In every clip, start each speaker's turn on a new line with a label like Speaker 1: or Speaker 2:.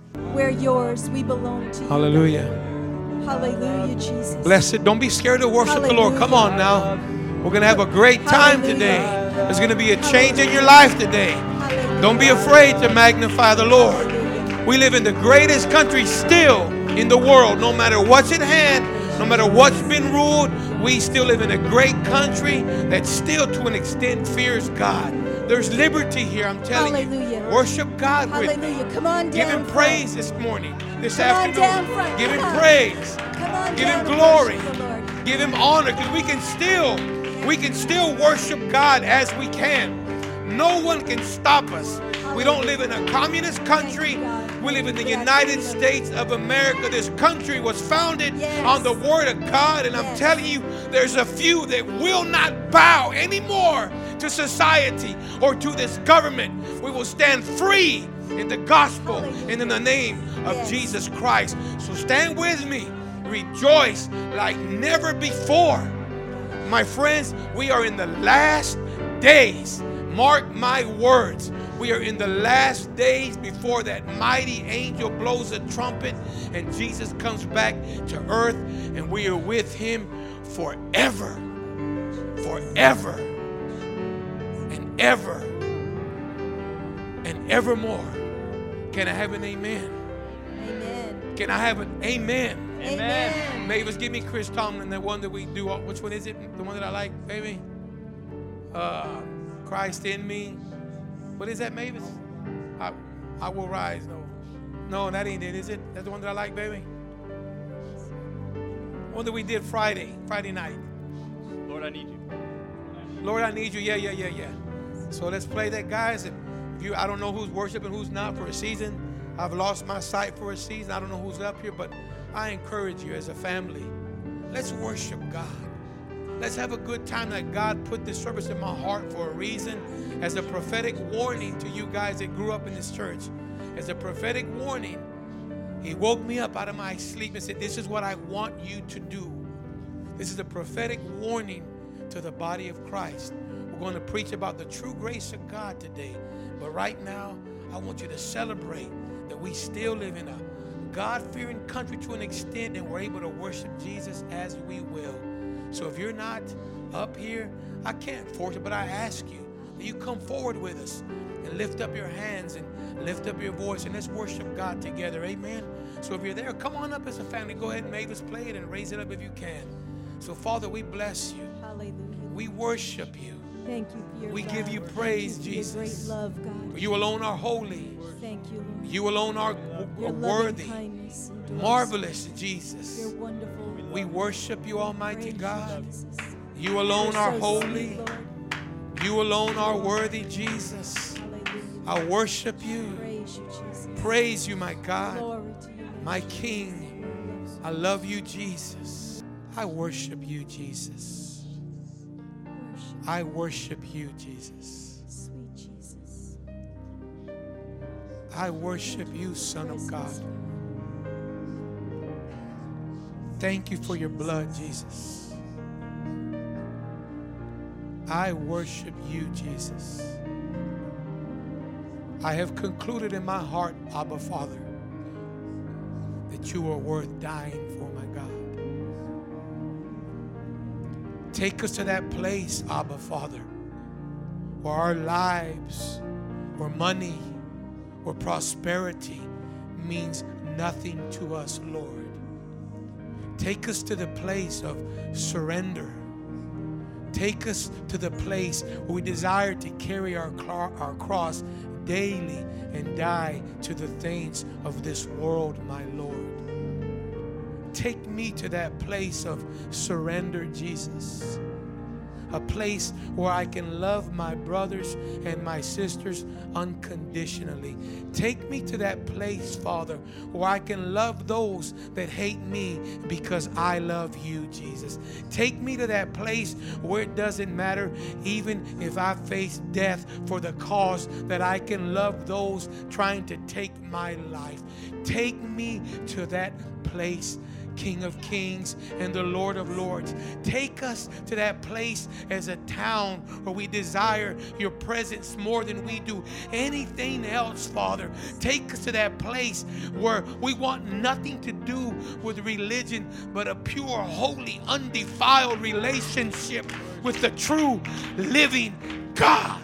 Speaker 1: We're yours. We belong to you.
Speaker 2: Hallelujah.
Speaker 1: Hallelujah, Jesus.
Speaker 2: Blessed. Don't be scared to worship the Lord. Come on now. We're going to have a great time today. There's going to be a change in your life today. Don't be afraid to magnify the Lord. We live in the greatest country still in the world. No matter what's at hand, no matter what's been ruled, we still live in a great country that still to an extent fears God. There's liberty here, I'm telling you. Worship God with me.
Speaker 1: Come on down.
Speaker 2: Give Him praise this morning, this afternoon. Give Him
Speaker 1: Come on.
Speaker 2: praise.
Speaker 1: Come on
Speaker 2: Give Him
Speaker 1: down and
Speaker 2: glory.
Speaker 1: worship the Lord.
Speaker 2: Give Him honor, because we can still worship God as we can. No one can stop us. We don't live in a communist country. We live in the United States of America. This country was founded on the Word of God. And I'm telling you, there's a few that will not bow anymore to society or to this government. We will stand free in the gospel and in the name of Jesus Christ. So stand with me. Rejoice like never before. My friends, we are in the last days. Mark my words. We are in the last days before that mighty angel blows a trumpet and Jesus comes back to earth, and we are with Him forever, forever, and ever, and evermore. Can I have an amen?
Speaker 1: Amen.
Speaker 2: Can I have an amen?
Speaker 1: Amen.
Speaker 2: Mavis, give me Chris Tomlin, the one that we do. Which one is it? The one that I like, baby? Christ in me. What is that, Mavis? I will rise. No, that ain't it, is it? That's the one that I like, baby? One that we did Friday night.
Speaker 3: Lord, I need you.
Speaker 2: Lord, I need you. Yeah. So let's play that, guys. If you, I don't know who's worshiping, who's not for a season. I've lost my sight for a season. I don't know who's up here, but I encourage you as a family. Let's worship God. Let's have a good time that God put this service in my heart for a reason, as a prophetic warning to you guys that grew up in this church. As a prophetic warning, He woke me up out of my sleep and said, this is what I want you to do. This is a prophetic warning to the body of Christ. We're going to preach about the true grace of God today. But right now, I want you to celebrate that we still live in a God-fearing country to an extent, and we're able to worship Jesus as we will. So if you're not up here, I can't force it, but I ask you that you come forward with us and lift up your hands and lift up your voice, and let's worship God together. Amen. So if you're there, come on up as a family. Go ahead and Mavis, play it and raise it up if you can. So Father, we bless you.
Speaker 1: Hallelujah.
Speaker 2: We worship you.
Speaker 1: Thank you for your
Speaker 2: We
Speaker 1: love.
Speaker 2: give you praise,
Speaker 1: Thank you for
Speaker 2: Jesus.
Speaker 1: your great love, God.
Speaker 2: For you alone are holy.
Speaker 1: Thank you, Lord.
Speaker 2: You alone are
Speaker 1: Your loving
Speaker 2: worthy.
Speaker 1: kindness endures.
Speaker 2: Marvelous, Jesus.
Speaker 1: You're wonderful.
Speaker 2: We worship you, Almighty
Speaker 1: Praise you,
Speaker 2: God.
Speaker 1: Jesus.
Speaker 2: You alone
Speaker 1: You're
Speaker 2: are
Speaker 1: so
Speaker 2: holy.
Speaker 1: sweet, Lord.
Speaker 2: You alone are worthy, Jesus.
Speaker 1: Hallelujah.
Speaker 2: I worship you.
Speaker 1: Praise you, Jesus.
Speaker 2: Praise you, my God,
Speaker 1: Glory to you.
Speaker 2: my King. I love you, Jesus. I worship you, Jesus.
Speaker 1: Worship,
Speaker 2: I worship you, Jesus.
Speaker 1: sweet Jesus.
Speaker 2: I worship you, Son of God.
Speaker 1: Yes, Lord.
Speaker 2: Thank you for your blood, Jesus. I worship you, Jesus. I have concluded in my heart, Abba Father, that you are worth dying for, my God. Take us to that place, Abba Father, where our lives, where money, where prosperity means nothing to us, Lord. Take us to the place of surrender. Take us to the place where we desire to carry our cross daily and die to the things of this world, my Lord. Take me to that place of surrender, Jesus. A place where I can love my brothers and my sisters unconditionally. Take me to that place, Father, where I can love those that hate me because I love you, Jesus. Take me to that place where it doesn't matter, even if I face death for the cause, that I can love those trying to take my life. Take me to that place. King of Kings and the Lord of Lords. Take us to that place as a town where we desire your presence more than we do anything else, Father. Take us to that place where we want nothing to do with religion but a pure, holy, undefiled relationship with the true, living God.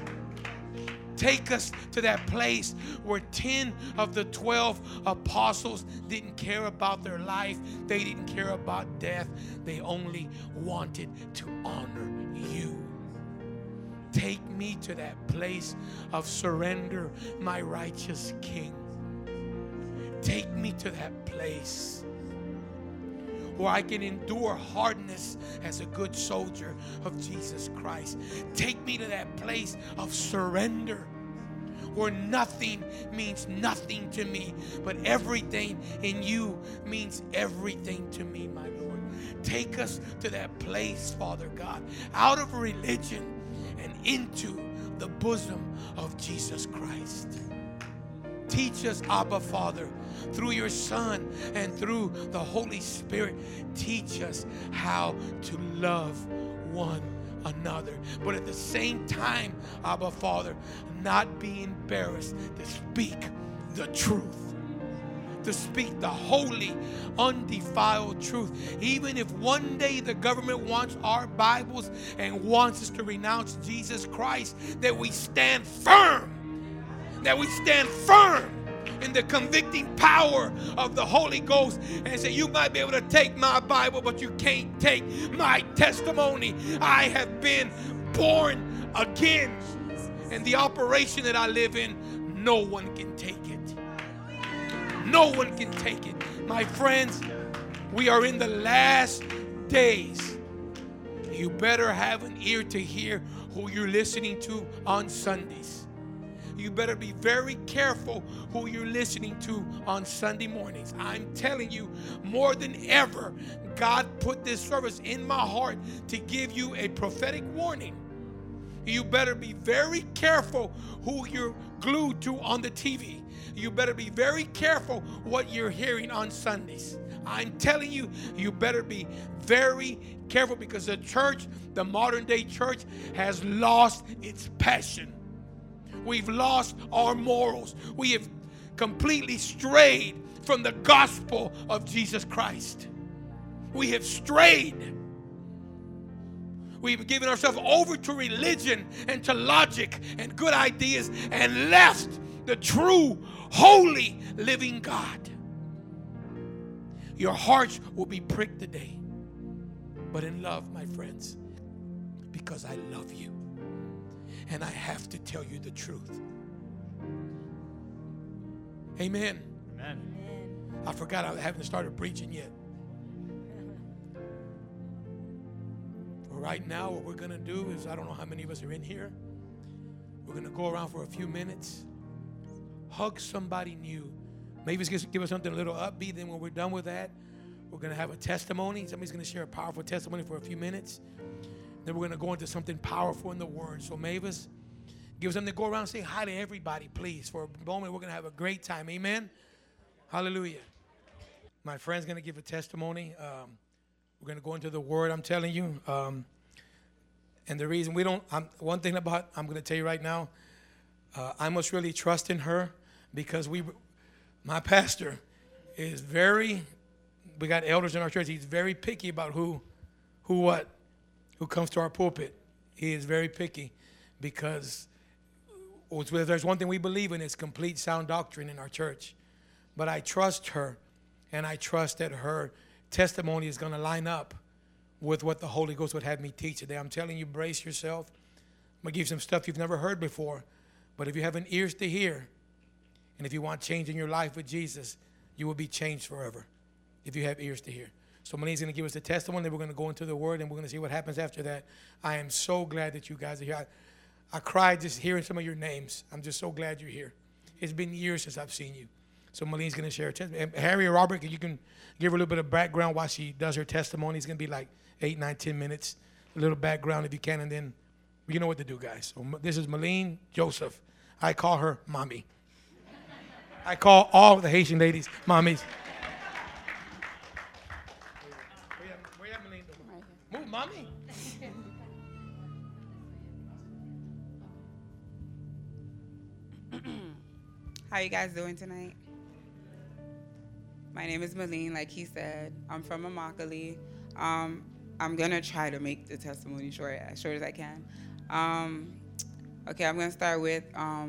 Speaker 2: Take us to that place where 10 of the 12 apostles didn't care about their life. They didn't care about death. They only wanted to honor you. Take me to that place of surrender, my righteous King. Take me to that place where I can endure hardness as a good soldier of Jesus Christ. Take me to that place of surrender where nothing means nothing to me, but everything in you means everything to me, my Lord. Take us to that place, Father God, out of religion and into the bosom of Jesus Christ. Teach us, Abba, Father, through your Son and through the Holy Spirit. Teach us how to love one another. But at the same time, Abba, Father, not be embarrassed to speak the truth. To speak the holy, undefiled truth. Even if one day the government wants our Bibles and wants us to renounce Jesus Christ, that we stand firm. That we stand firm in the convicting power of the Holy Ghost and say, you might be able to take my Bible, but you can't take my testimony. I have been born again. And the operation that I live in, no one can take it. No one can take it. My friends, we are in the last days. You better have an ear to hear who you're listening to on Sundays. You better be very careful who you're listening to on Sunday mornings. I'm telling you, more than ever, God put this service in my heart to give you a prophetic warning. You better be very careful who you're glued to on the TV. You better be very careful what you're hearing on Sundays. I'm telling you, you better be very careful because the church, the modern day church, has lost its passion. We've lost our morals. We have completely strayed from the gospel of Jesus Christ. We have strayed. We've given ourselves over to religion and to logic and good ideas and left the true, holy, living God. Your hearts will be pricked today, but in love, my friends, because I love you. And I have to tell you the truth. Amen.
Speaker 3: Amen.
Speaker 2: I forgot I haven't started preaching yet. For right now, what we're going to do is, I don't know how many of us are in here. We're going to go around for a few minutes. Hug somebody new. Maybe it's give us something a little upbeat. Then when we're done with that, we're going to have a testimony. Somebody's going to share a powerful testimony for a few minutes. Then we're going to go into something powerful in the Word. So Mavis, give us something to go around and say hi to everybody, please. For a moment, we're going to have a great time. Amen? Hallelujah. My friend's going to give a testimony. We're going to go into the Word, I'm telling you. And the reason we don't, one thing about, I'm going to tell you right now, I must really trust in her because my pastor is we got elders in our church. He's very picky about who comes to our pulpit. He is very picky because if there's one thing we believe in, it's complete sound doctrine in our church. But I trust her, and I trust that her testimony is going to line up with what the Holy Ghost would have me teach today. I'm telling you, brace yourself. I'm going to give you some stuff you've never heard before. But if you have an ears to hear, and if you want change in your life with Jesus, you will be changed forever if you have ears to hear. So Monique's going to give us a testimony, then we're going to go into the Word, and we're going to see what happens after that. I am so glad that you guys are here. I cried just hearing some of your names. I'm just so glad you're here. It's been years since I've seen you. So Monique's going to share a testimony. And Harry or Robert, you can give her a little bit of background while she does her testimony. It's going to be like 8, 9, 10 minutes. A little background if you can, and then you know what to do, guys. So this is Malene Joseph. I call her Mommy. I call all the Haitian ladies Mommies. mommy.
Speaker 4: How you guys doing tonight? My name is Malene, like he said. I'm from Immokalee. I'm gonna try to make the testimony short as I can. Okay, I'm gonna start with,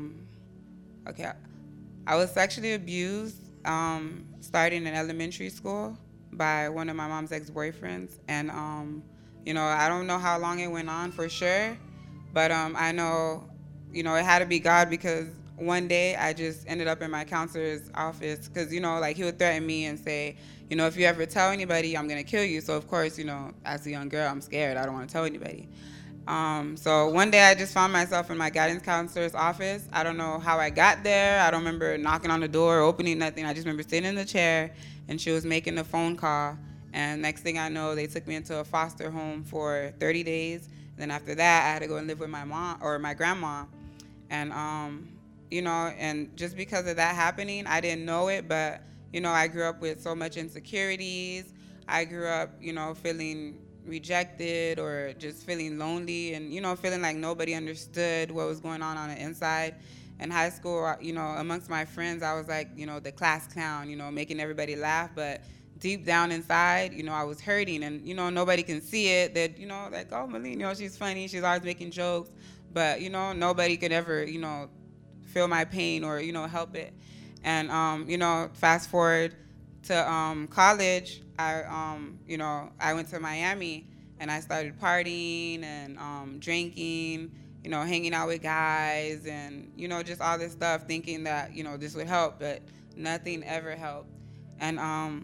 Speaker 4: okay, I was sexually abused starting in elementary school by one of my mom's ex-boyfriends. And, you know, I don't know how long it went on for sure, but I know, you know, it had to be God, because one day I just ended up in my counselor's office because, you know, like he would threaten me and say, you know, if you ever tell anybody, I'm going to kill you. So, of course, you know, as a young girl, I'm scared. I don't want to tell anybody. So one day I just found myself in my guidance counselor's office. I don't know how I got there. I don't remember knocking on the door, opening nothing. I just remember sitting in the chair, and she was making a phone call. And next thing I know, they took me into a foster home for 30 days. Then after that, I had to go and live with my mom or my grandma. And, you know, and just because of that happening, I didn't know it, but, you know, I grew up with so much insecurities. I grew up, you know, feeling rejected or just feeling lonely and, you know, feeling like nobody understood what was going on the inside. In high school, you know, amongst my friends, I was like, you know, the class clown, you know, making everybody laugh, but deep down inside, you know, I was hurting, and, you know, nobody can see it. That, you know, like, oh, Malene, you know, she's funny, she's always making jokes, but, you know, nobody could ever, you know, feel my pain or, you know, help it. And, you know, fast forward to college, you know, I went to Miami, and I started partying and drinking, you know, hanging out with guys and, you know, just all this stuff, thinking that, you know, this would help, but nothing ever helped. And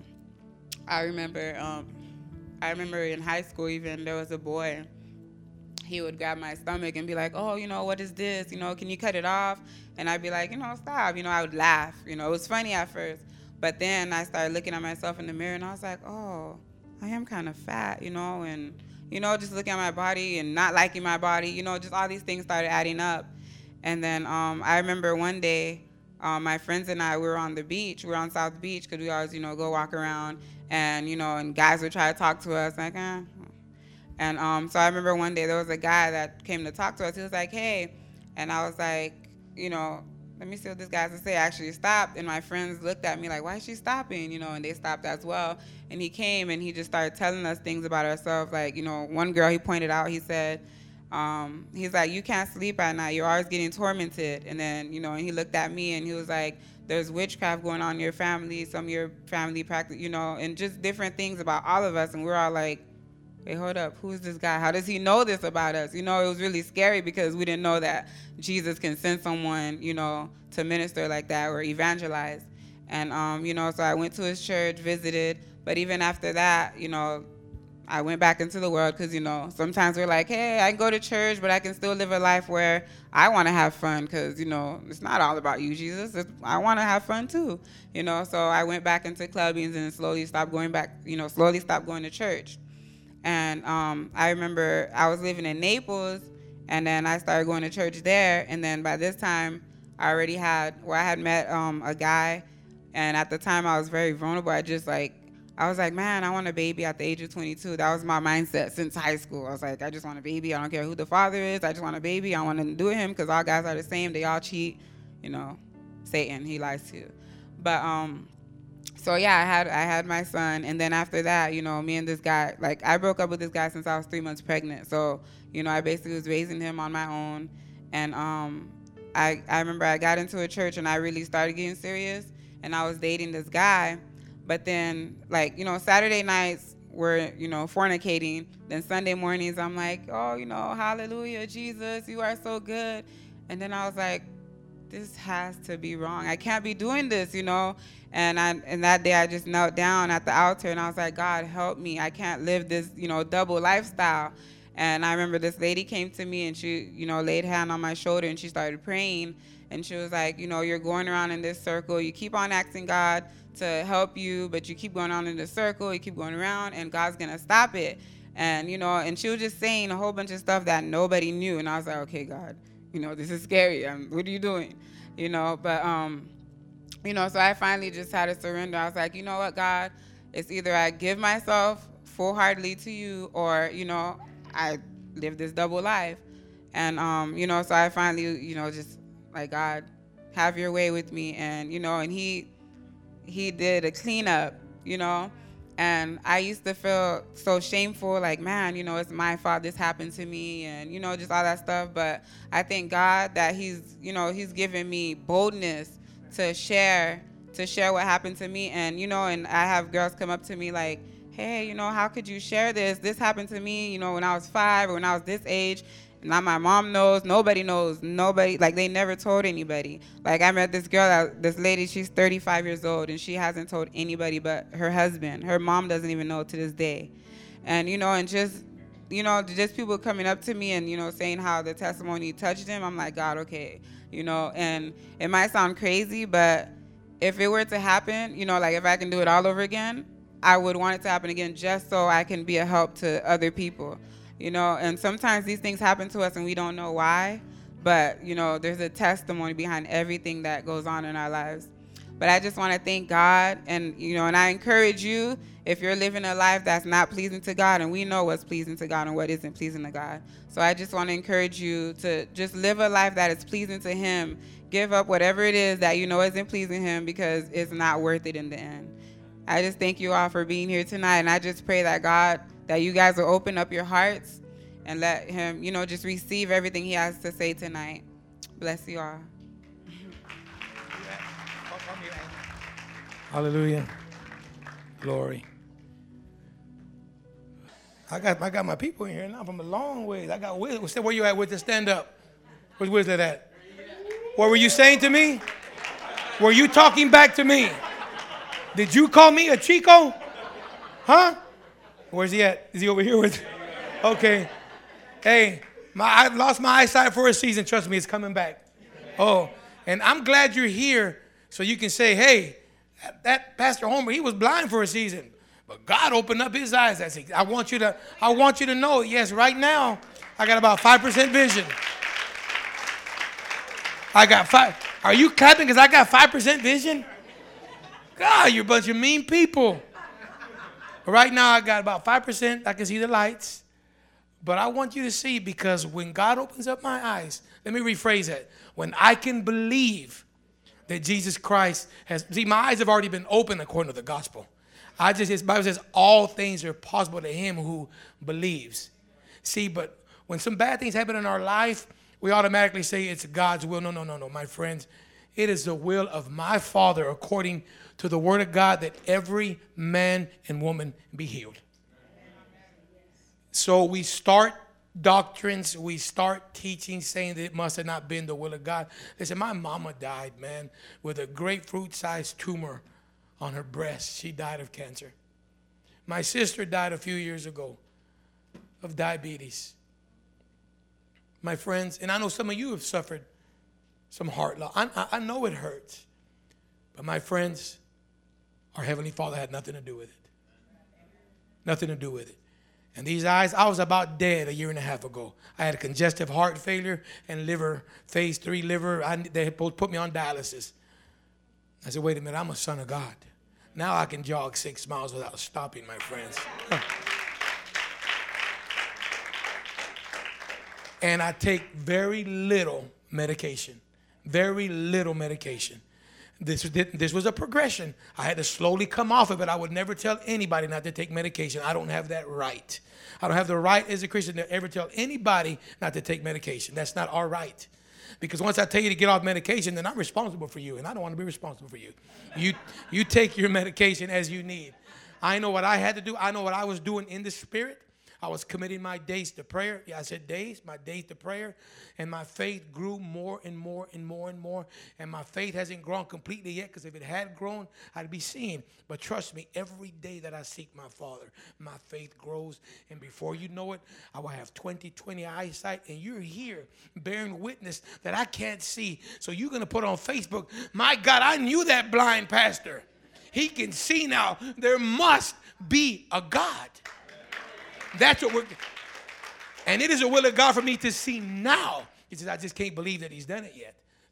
Speaker 4: I remember in high school even, there was a boy, he would grab my stomach and be like, oh, you know, what is this? You know, can you cut it off? And I'd be like, you know, stop. You know, I would laugh. You know, it was funny at first. But then I started looking at myself in the mirror, and I was like, oh, I am kind of fat, you know, and, you know, just looking at my body and not liking my body, you know, just all these things started adding up. And then I remember one day, my friends and I, we were on the beach. We were on South Beach because we always, you know, go walk around, and, you know, and guys would try to talk to us, like, And so I remember one day there was a guy that came to talk to us. He was like, hey. And I was like, you know, let me see what this guy has to say. I actually stopped, and my friends looked at me like, why is she stopping? You know, and they stopped as well. And he came, and he just started telling us things about ourselves. Like, you know, one girl he pointed out, he said, he's like, you can't sleep at night. You're always getting tormented. And then, you know, and he looked at me, and he was like, there's witchcraft going on in your family. Some of your family practice, you know, and just different things about all of us. And we're all like, wait, hold up, who's this guy? How does he know this about us? You know, it was really scary because we didn't know that Jesus can send someone, you know, to minister like that or evangelize. And, you know, so I went to his church, visited, but even after that, you know, I went back into the world because, you know, sometimes we're like, hey, I can go to church, but I can still live a life where I want to have fun because, you know, it's not all about you, Jesus. I want to have fun too, you know. So I went back into clubbing and slowly stopped going to church. And I remember I was living in Naples, and then I started going to church there. And then by this time, I had met a guy, and at the time I was very vulnerable. I was like, man, I want a baby at the age of 22. That was my mindset since high school. I was like, I just want a baby. I don't care who the father is. I just want a baby. I want to do with him because all guys are the same. They all cheat. You know, Satan, he lies to you. But so yeah, I had my son, and then after that, you know, me and this guy, like, I broke up with this guy since I was 3 months pregnant. So, you know, I basically was raising him on my own. And I remember I got into a church and I really started getting serious, and I was dating this guy. But then, like, you know, Saturday nights we're, you know, fornicating. Then Sunday mornings I'm like, oh, you know, hallelujah, Jesus, you are so good. And then I was like, this has to be wrong. I can't be doing this, you know. And that day I just knelt down at the altar, and I was like, God, help me. I can't live this, you know, double lifestyle. And I remember this lady came to me, and she, you know, laid a hand on my shoulder, and she started praying. And she was like, you know, you're going around in this circle. You keep on asking God to help you, but you keep going on in this circle. You keep going around, and God's going to stop it. And, you know, and she was just saying a whole bunch of stuff that nobody knew. And I was like, okay, God, you know, this is scary. What are you doing? You know, but, you know, so I finally just had to surrender. I was like, you know what, God, it's either I give myself full-heartedly to you, or, you know, I live this double life. And, you know, so I finally, you know, just like, God, have your way with me. And, you know, and he did a cleanup, you know. And I used to feel so shameful, like, man, you know, it's my fault this happened to me, and, you know, just all that stuff. But I thank God that he's, you know, he's given me boldness to share what happened to me. And, you know, and I have girls come up to me like, hey, you know, how could you share this? This happened to me, you know, when I was 5 or when I was this age. Not my mom knows. Nobody knows. Nobody, like, they never told anybody. Like, I met this girl, this lady, she's 35 years old, and she hasn't told anybody but her husband. Her mom doesn't even know to this day. And, you know, and just, you know, just people coming up to me and, you know, saying how the testimony touched them. I'm like, God, okay. You know, and it might sound crazy, but if it were to happen, you know, like, if I can do it all over again, I would want it to happen again just so I can be a help to other people. You know, and sometimes these things happen to us and we don't know why, but, you know, there's a testimony behind everything that goes on in our lives. But I just want to thank God, and, you know, and I encourage you, if you're living a life that's not pleasing to God, and we know what's pleasing to God and what isn't pleasing to God. So I just want to encourage you to just live a life that is pleasing to him. Give up whatever it is that you know isn't pleasing him, because it's not worth it in the end. I just thank you all for being here tonight, and I just pray that God, that you guys will open up your hearts and let him, you know, just receive everything he has to say tonight. Bless you all.
Speaker 2: Hallelujah. Glory. I got my people in here now from a long ways. I got Wiz. Where you at with the stand up? Where's Wizard at? What were you saying to me? Were you talking back to me? Did you call me a Chico? Huh? Where's he at? Is he over here with? Okay. Hey, I lost my eyesight for a season. Trust me, it's coming back. Oh, and I'm glad you're here so you can say, hey, that Pastor Homer, he was blind for a season, but God opened up his eyes. I want you to know, yes, right now, I got about 5% vision. I got 5. Are you clapping because I got 5% vision? God, you're a bunch of mean people. Right now, I got about 5%. I can see the lights. But I want you to see, because when God opens up my eyes, let me rephrase that. When I can believe that Jesus Christ has, see, my eyes have already been opened according to the gospel. His Bible says all things are possible to him who believes. See, but when some bad things happen in our life, we automatically say it's God's will. No, my friends. It is the will of my Father, according to the word of God, that every man and woman be healed. So we start doctrines, we start teaching, saying that it must have not been the will of God. Listen, my mama died, man, with a grapefruit-sized tumor on her breast. She died of cancer. My sister died a few years ago of diabetes. My friends, and I know some of you have suffered some heart loss. I know it hurts. But my friends, our Heavenly Father had nothing to do with it. Nothing to do with it. And these eyes, I was about dead a year and a half ago. I had a congestive heart failure and phase 3 liver. They both put me on dialysis. I said, wait a minute, I'm a son of God. Now I can jog 6 miles without stopping, my friends. And I take very little medication. Very little medication. This was a progression. I had to slowly come off of it. I would never tell anybody not to take medication. I don't have that right. I don't have the right as a Christian to ever tell anybody not to take medication. That's not our right. Because once I tell you to get off medication, then I'm responsible for you, and I don't want to be responsible for you. You take your medication as you need. I know what I had to do. I know what I was doing in the spirit. I was committing my days to prayer. Yeah, I said days, my days to prayer. And my faith grew more and more and more and more. And my faith hasn't grown completely yet, because if it had grown, I'd be seeing. But trust me, every day that I seek my Father, my faith grows. And before you know it, I will have 20/20 eyesight. And you're here bearing witness that I can't see. So you're going to put on Facebook, my God, I knew that blind pastor. He can see now. There must be a God. That's what and it is a will of God for me to see now. He says, I just can't believe that he's done it yet.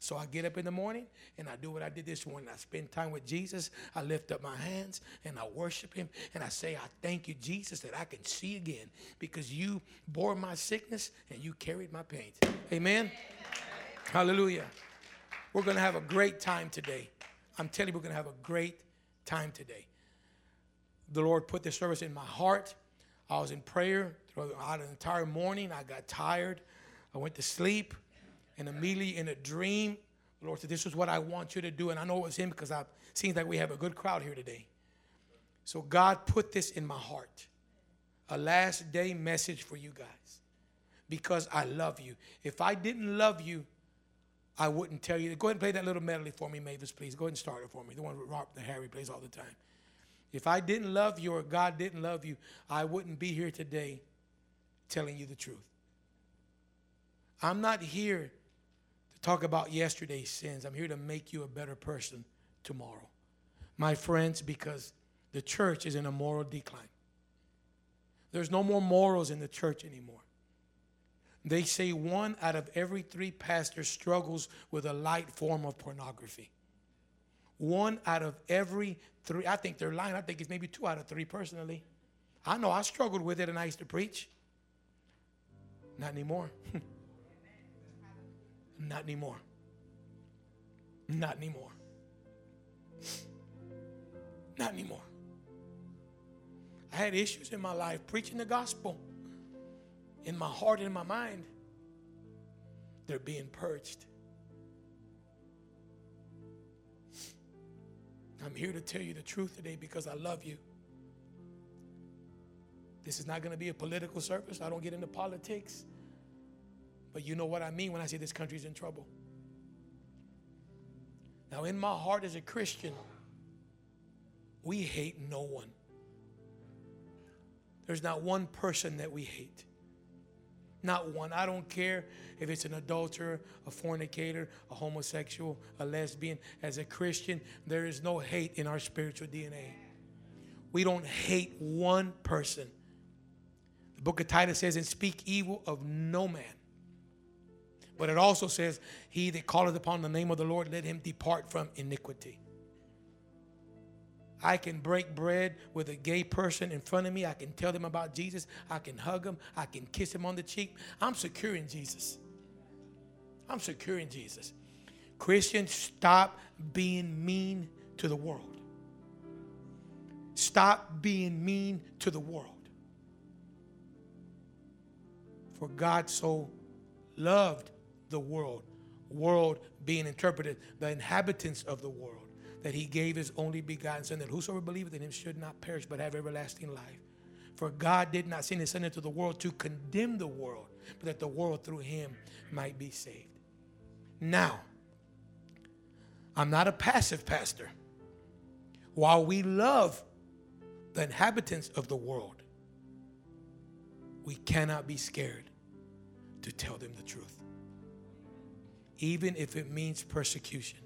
Speaker 2: So I get up in the morning and I do what I did this morning. I spend time with Jesus. I lift up my hands and I worship him. And I say, I thank you, Jesus, that I can see again because you bore my sickness and you carried my pain. Amen. Hallelujah. We're going to have a great time today. I'm telling you, we're going to have a great time today. The Lord put this service in my heart. I was in prayer throughout the entire morning. I got tired. I went to sleep. And immediately in a dream, the Lord said, this is what I want you to do. And I know it was him because it seems like we have a good crowd here today. So God put this in my heart. A last day message for you guys. Because I love you. If I didn't love you, I wouldn't tell you. Go ahead and play that little medley for me, Mavis, please. Go ahead and start it for me. The one that Harry plays all the time. If I didn't love you or God didn't love you, I wouldn't be here today telling you the truth. I'm not here to talk about yesterday's sins. I'm here to make you a better person tomorrow. My friends, because the church is in a moral decline. There's no more morals in the church anymore. They say 1 out of every 3 pastors struggles with a light form of pornography. 1 out of every 3. I think they're lying. I think it's maybe 2 out of 3 personally. I know I struggled with it and I used to preach. Not anymore. Not anymore. Not anymore. Not anymore. I had issues in my life preaching the gospel. In my heart and in my mind, they're being purged. I'm here to tell you the truth today because I love you. This is not going to be a political service. I don't get into politics. But you know what I mean when I say this country's in trouble. Now, in my heart as a Christian, we hate no one. There's not one person that we hate. Not one. I don't care if it's an adulterer, a fornicator, a homosexual, a lesbian. As a Christian, there is no hate in our spiritual DNA. We don't hate one person. The book of Titus says, and speak evil of no man. But it also says, he that calleth upon the name of the Lord, let him depart from iniquity. I can break bread with a gay person in front of me. I can tell them about Jesus. I can hug them. I can kiss them on the cheek. I'm secure in Jesus. I'm secure in Jesus. Christians, stop being mean to the world. Stop being mean to the world. For God so loved the world being interpreted, the inhabitants of the world, that he gave his only begotten Son, that whosoever believeth in him should not perish but have everlasting life. For God did not send his Son into the world to condemn the world, but that the world through him might be saved. Now, I'm not a passive pastor. While we love the inhabitants of the world, we cannot be scared to tell them the truth, even if it means persecution.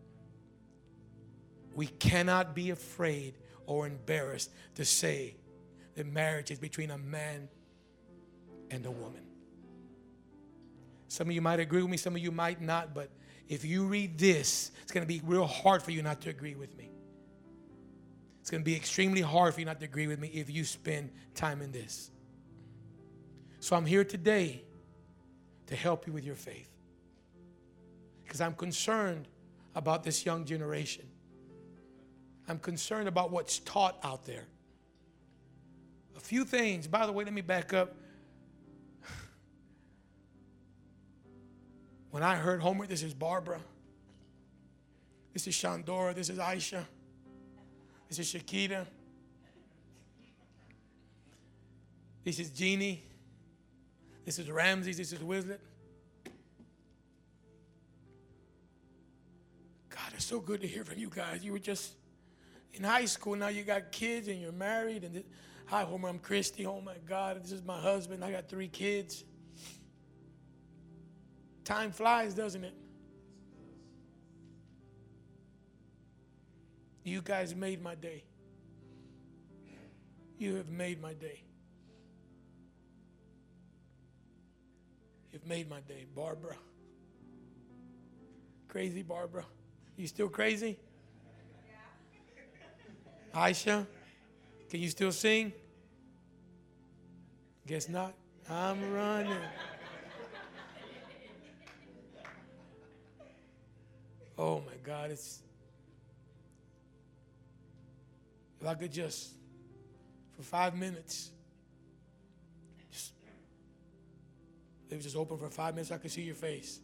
Speaker 2: We cannot be afraid or embarrassed to say that marriage is between a man and a woman. Some of you might agree with me, some of you might not, but if you read this, it's going to be real hard for you not to agree with me. It's going to be extremely hard for you not to agree with me if you spend time in this. So I'm here today to help you with your faith, because I'm concerned about this young generation. I'm concerned about what's taught out there. A few things. By the way, let me back up. When I heard Homer, this is Barbara. This is Shandora. This is Aisha. This is Shakita. This is Jeannie. This is Ramsey. This is Wislet. God, it's so good to hear from you guys. You were just in high school. Now you got kids and you're married. And hi, Homer. I'm Christy. Oh, my God. This is my husband. I got 3 kids. Time flies, doesn't it? You guys made my day. You have made my day. You've made my day. Barbara, Crazy Barbara. You still crazy? Aisha, can you still sing? Guess not. I'm running. Oh my God, if I could just, for 5 minutes, they were just open for 5 minutes, I could see your face.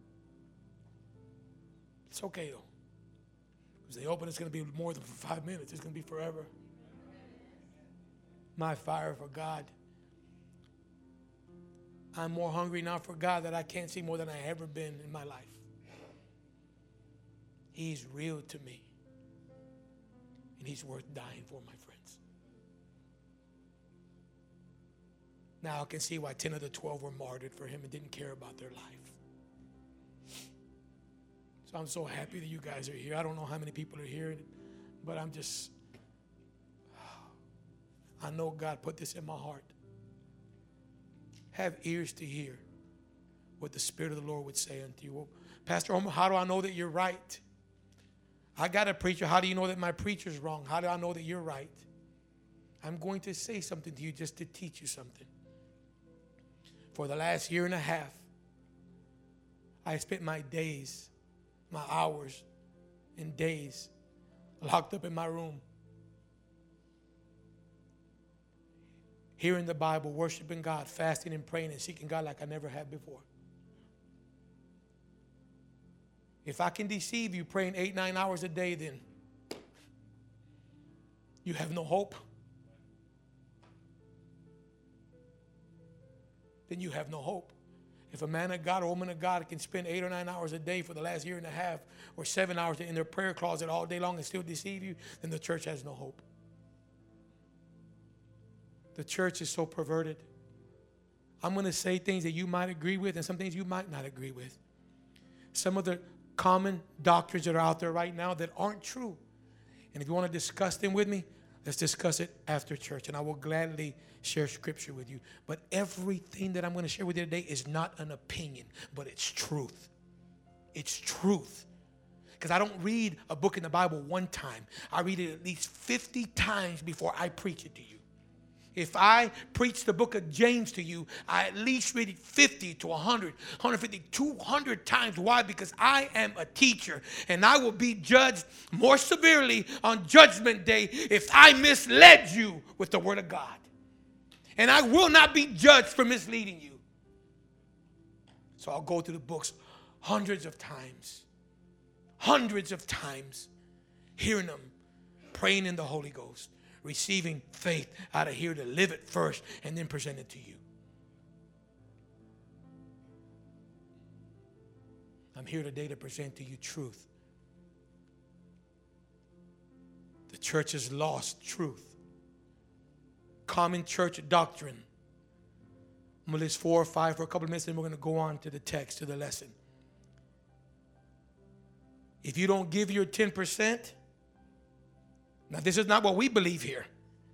Speaker 2: It's okay though. Because they open, it's going to be more than for 5 minutes. It's going to be forever. My fire for God. I'm more hungry now for God that I can't see more than I ever been in my life. He's real to me. And he's worth dying for, my friends. Now I can see why 10 of the 12 were martyred for him and didn't care about their life. So I'm so happy that you guys are here. I don't know how many people are here, but I know God put this in my heart. Have ears to hear what the Spirit of the Lord would say unto you. Well, Pastor Homer, how do I know that you're right? I got a preacher. How do you know that my preacher's wrong? How do I know that you're right? I'm going to say something to you just to teach you something. For the last year and a half, I spent my days, my hours and days locked up in my room, hearing the Bible, worshiping God, fasting and praying and seeking God like I never had before. If I can deceive you praying 8-9 hours a day, then you have no hope. Then you have no hope. If a man of God or woman of God can spend 8 or 9 hours a day for the last year and a half or 7 hours in their prayer closet all day long and still deceive you, then the church has no hope. The church is so perverted. I'm going to say things that you might agree with and some things you might not agree with. Some of the common doctrines that are out there right now that aren't true. And if you want to discuss them with me, let's discuss it after church. And I will gladly share scripture with you. But everything that I'm going to share with you today is not an opinion, but it's truth. It's truth. Because I don't read a book in the Bible one time. I read it at least 50 times before I preach it to you. If I preach the book of James to you, I at least read it 50 to 100, 150, 200 times. Why? Because I am a teacher, and I will be judged more severely on Judgment Day if I misled you with the Word of God. And I will not be judged for misleading you. So I'll go through the books hundreds of times, hearing them, praying in the Holy Ghost, receiving faith out of here to live it first and then present it to you. I'm here today to present to you truth. The church has lost truth. Common church doctrine. I'm going to list 4 or 5 for a couple of minutes, and we're going to go on to the text, to the lesson. If you don't give your 10%, now, this is not what we believe here.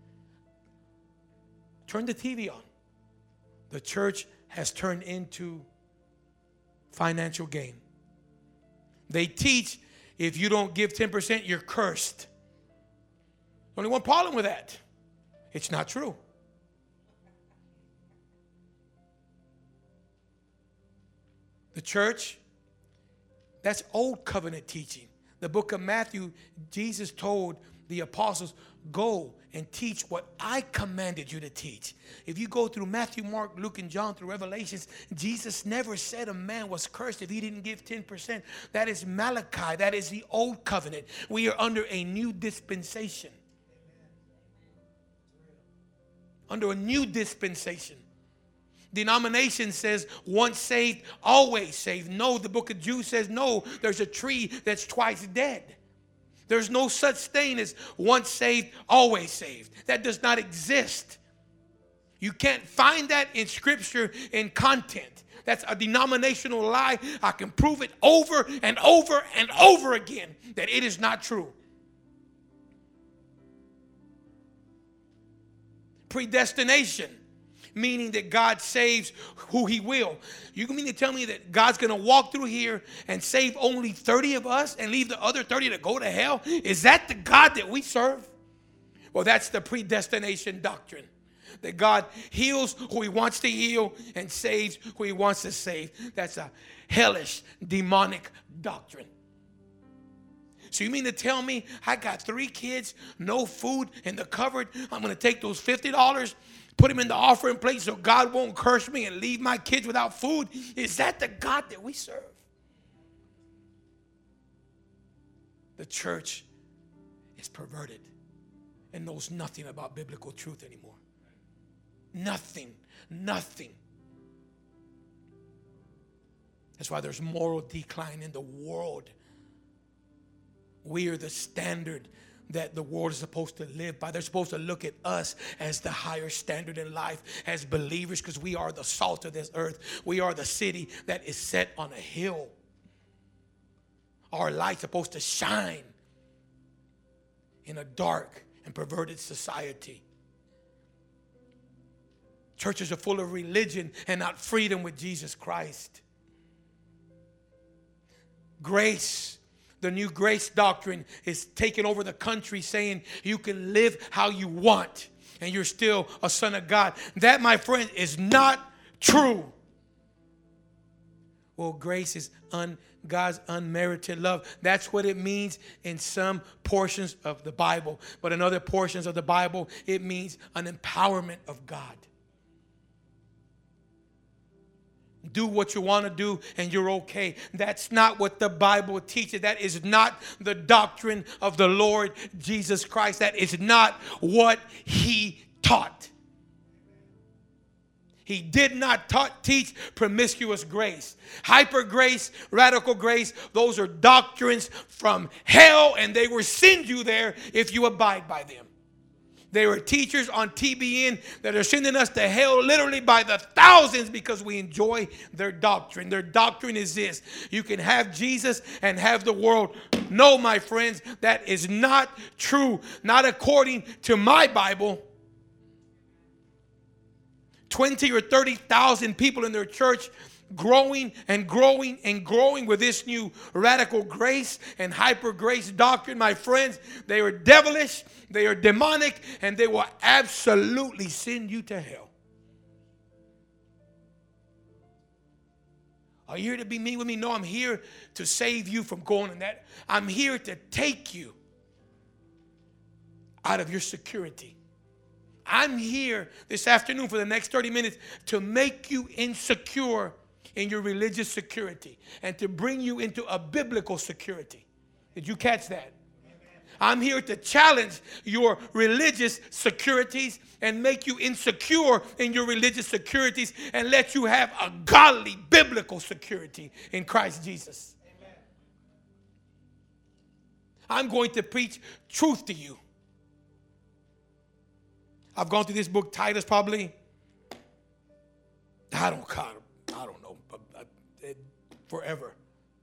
Speaker 2: Turn the TV on. The church has turned into financial gain. They teach if you don't give 10%, you're cursed. Only one problem with that. It's not true. The church, that's old covenant teaching. The book of Matthew, Jesus told the apostles, go and teach what I commanded you to teach. If you go through Matthew, Mark, Luke, and John through Revelations, Jesus never said a man was cursed if he didn't give 10%. That is Malachi. That is the old covenant. We are under a new dispensation. Under a new dispensation. Denomination says once saved, always saved. No, the book of Jude says no, there's a tree that's twice dead. There's no such thing as once saved, always saved. That does not exist. You can't find that in scripture in content. That's a denominational lie. I can prove it over and over and over again that it is not true. Predestination. meaning that God saves who he will. You mean to tell me that God's going to walk through here and save only 30 of us and leave the other 30 to go to hell? Is that the God that we serve? Well, that's the predestination doctrine. That God heals who he wants to heal and saves who he wants to save. That's a hellish, demonic doctrine. So you mean to tell me I got 3 kids, no food in the cupboard? I'm going to take those $50, put them in the offering plate so God won't curse me and leave my kids without food? Is that the God that we serve? The church is perverted and knows nothing about biblical truth anymore. Nothing. That's why there's moral decline in the world. We are the standard that the world is supposed to live by. They're supposed to look at us as the higher standard in life as believers, because we are the salt of this earth. We are the city that is set on a hill. Our light's supposed to shine in a dark and perverted society. Churches are full of religion and not freedom with Jesus Christ. Grace. The new grace doctrine is taking over the country, saying you can live how you want and you're still a son of God. That, my friend, is not true. Well, grace is God's unmerited love. That's what it means in some portions of the Bible. But in other portions of the Bible, it means an empowerment of God. Do what you want to do and you're okay. That's not what the Bible teaches. That is not the doctrine of the Lord Jesus Christ. That is not what he taught. He did not teach promiscuous grace. Hyper grace, radical grace, those are doctrines from hell, and they will send you there if you abide by them. There are teachers on TBN that are sending us to hell literally by the thousands because we enjoy their doctrine. Their doctrine is this: you can have Jesus and have the world. No, my friends, that is not true. Not according to my Bible. 20 or 30,000 people in their church growing and growing and growing with this new radical grace and hyper grace doctrine. My friends, they are devilish, they are demonic, and they will absolutely send you to hell. Are you here to be mean with me? No, I'm here to save you from going in that. I'm here to take you out of your security. I'm here this afternoon for the next 30 minutes to make you insecure in your religious security and to bring you into a biblical security. Did you catch that? I'm here to challenge your religious securities and make you insecure in your religious securities and let you have a godly, biblical security in Christ Jesus. Amen. I'm going to preach truth to you. I've gone through this book, Titus, probably, I don't know, but forever.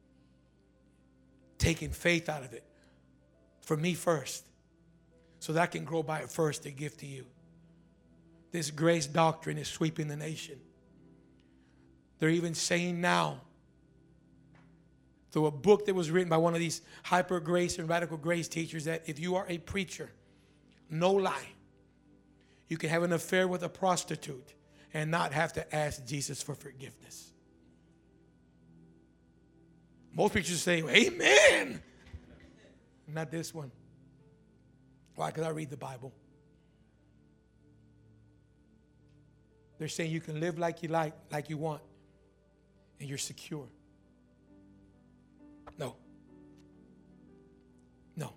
Speaker 2: Taking faith out of it. For me first, so that I can grow by it first to give to you. This grace doctrine is sweeping the nation. They're even saying now, through a book that was written by one of these hyper grace and radical grace teachers, that if you are a preacher, no lie, you can have an affair with a prostitute and not have to ask Jesus for forgiveness. Most preachers say, amen. Not this one. Why? Because I read the Bible. They're saying you can live like you want, and you're secure. No. No.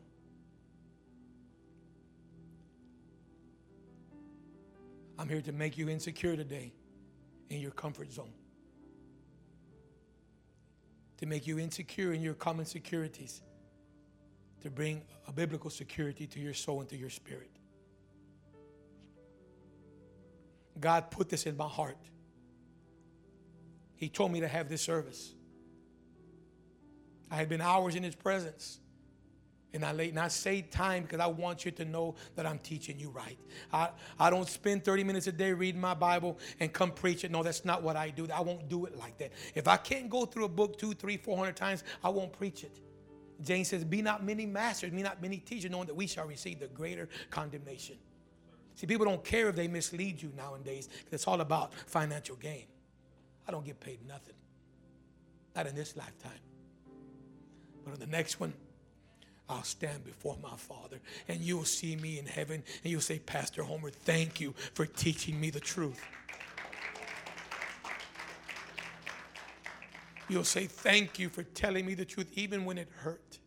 Speaker 2: I'm here to make you insecure today in your comfort zone. To make you insecure in your common securities. To bring a biblical security to your soul and to your spirit. God put this in my heart. He told me to have this service. I had been hours in His presence. And I say time because I want you to know that I'm teaching you right. I don't spend 30 minutes a day reading my Bible and come preach it. No, that's not what I do. I won't do it like that. If I can't go through a book 200, 300, 400 times, I won't preach it. James says, be not many masters, be not many teachers, knowing that we shall receive the greater condemnation. See, people don't care if they mislead you nowadays because it's all about financial gain. I don't get paid nothing. Not in this lifetime. But in the next one, I'll stand before my Father, and you'll see me in heaven, and you'll say, Pastor Homer, thank you for teaching me the truth. You'll say, thank you for telling me the truth, even when it hurt.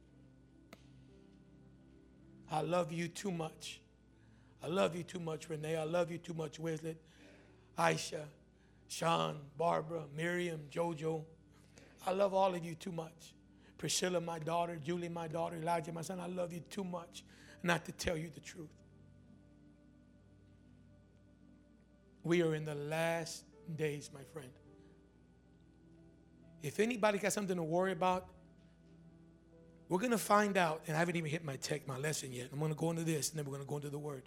Speaker 2: I love you too much. I love you too much, Renee. I love you too much, Wesley, Aisha, Sean, Barbara, Miriam, Jojo. I love all of you too much. Priscilla, my daughter, Julie, my daughter, Elijah, my son, I love you too much not to tell you the truth. We are in the last days, my friend. If anybody got something to worry about, we're going to find out, and I haven't even hit my lesson yet. I'm going to go into this, and then we're going to go into the Word.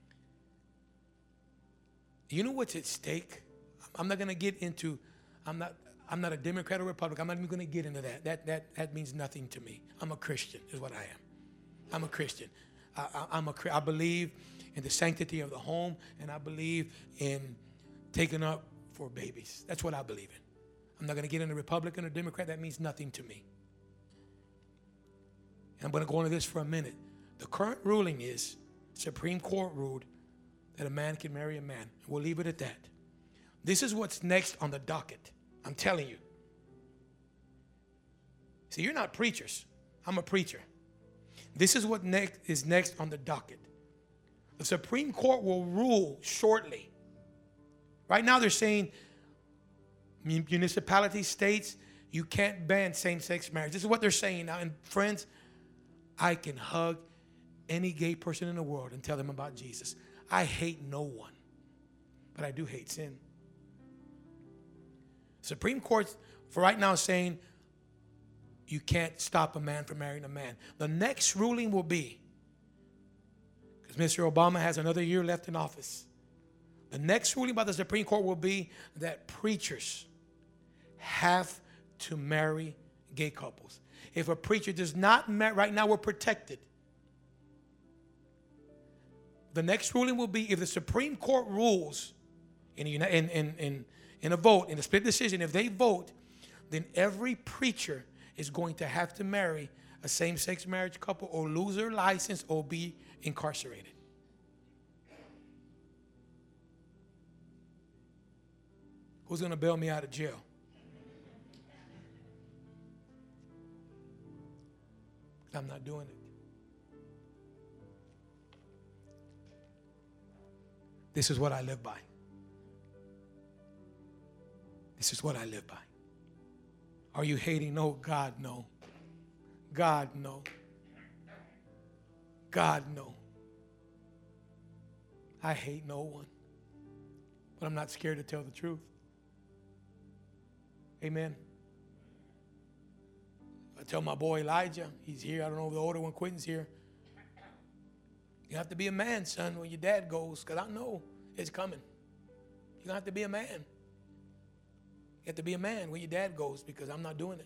Speaker 2: You know what's at stake? I'm not going to get into, I'm not a Democrat or Republican. I'm not even going to get into that. That means nothing to me. I'm a Christian is what I am. I'm a Christian. I believe in the sanctity of the home, and I believe in taking up for babies. That's what I believe in. I'm not going to get into Republican or Democrat. That means nothing to me. And I'm going to go into this for a minute. The current ruling is, Supreme Court ruled that a man can marry a man. We'll leave it at that. This is what's next on the docket. I'm telling you. See, you're not preachers. I'm a preacher. This is what is next on the docket. The Supreme Court will rule shortly. Right now they're saying municipalities, states, you can't ban same-sex marriage. This is what they're saying now. And friends, I can hug any gay person in the world and tell them about Jesus. I hate no one, but I do hate sin. Supreme Court, for right now, saying you can't stop a man from marrying a man. The next ruling will be, because Mr. Obama has another year left in office, the next ruling by the Supreme Court will be that preachers have to marry gay couples. If a preacher does not marry, right now we're protected. The next ruling will be if the Supreme Court rules in a vote, in a split decision, if they vote, then every preacher is going to have to marry a same-sex marriage couple or lose their license or be incarcerated. Who's going to bail me out of jail? I'm not doing it. This is what I live by. This is what I live by. Are you hating? No, God, no. God, no. God, no. I hate no one. But I'm not scared to tell the truth. Amen. I tell my boy Elijah, he's here. I don't know if the older one, Quentin's here. You have to be a man, son, when your dad goes, because I know it's coming. You're going to have to be a man. You have to be a man when your dad goes, because I'm not doing it.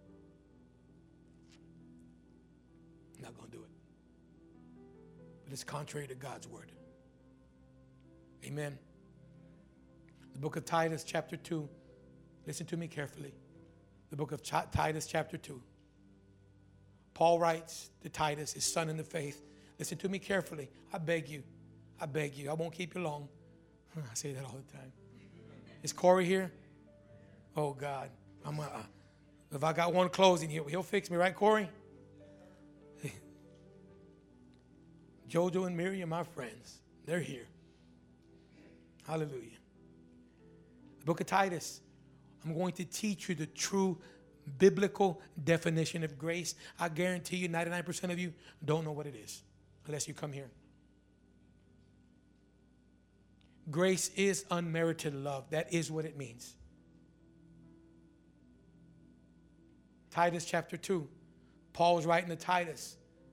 Speaker 2: I'm not going to do it. But it's contrary to God's word. Amen. The book of Titus, chapter 2. Listen to me carefully. The book of Titus, chapter 2. Paul writes to Titus, his son in the faith. Listen to me carefully. I beg you. I beg you. I won't keep you long. I say that all the time. Is Corey here? Oh, God. If I got one closing here, he'll fix me, right, Corey? Jojo and Miriam, my friends, they're here. Hallelujah. The book of Titus. I'm going to teach you the true biblical definition of grace. I guarantee you 99% of you don't know what it is unless you come here. Grace is unmerited love. That is what it means. Titus chapter 2. Paul's writing to Titus.